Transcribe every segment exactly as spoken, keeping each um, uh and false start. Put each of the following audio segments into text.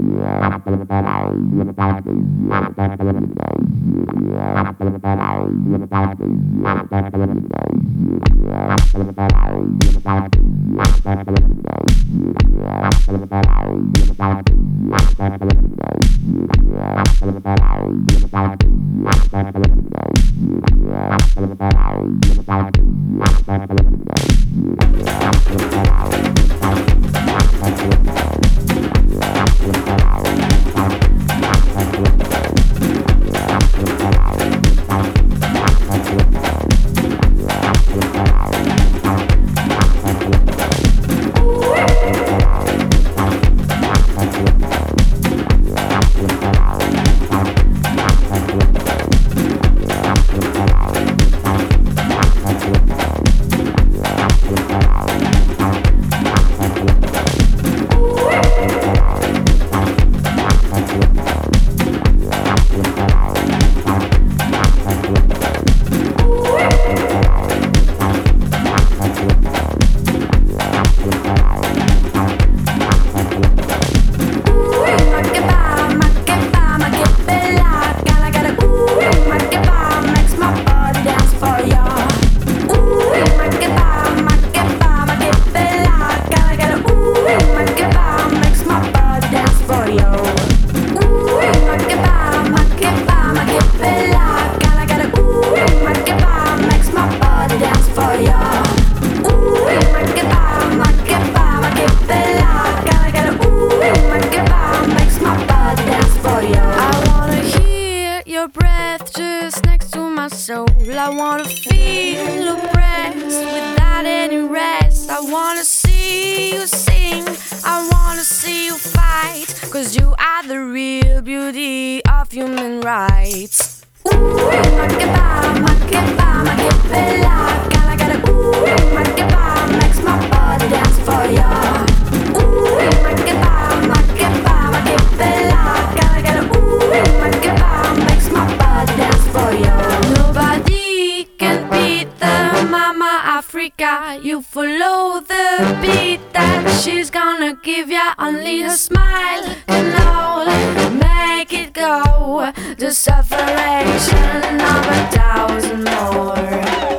You follow the beat that she's gonna give ya. Only her smile can only make it go. The separation of a thousand more.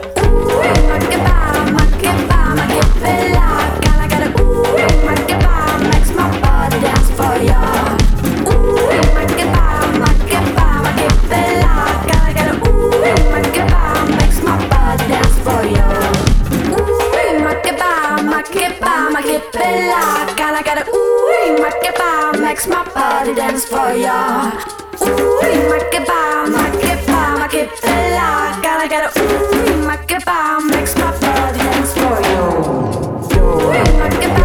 Ooh, makeba, makeba, makebella. Gotta get a ooh, makeba, makes my body dance for ya. Ooh, makeba, makeba, makebella. Gotta get a ooh, makeba, makes my body dance for ya. Makeba, makebella, gotta get a ooh, makeba, makes my body dance for ya. Ooh, makeba, makeba, makebella, gotta get a ooh, makeba, makes my body dance for ya. Ooh, makeba.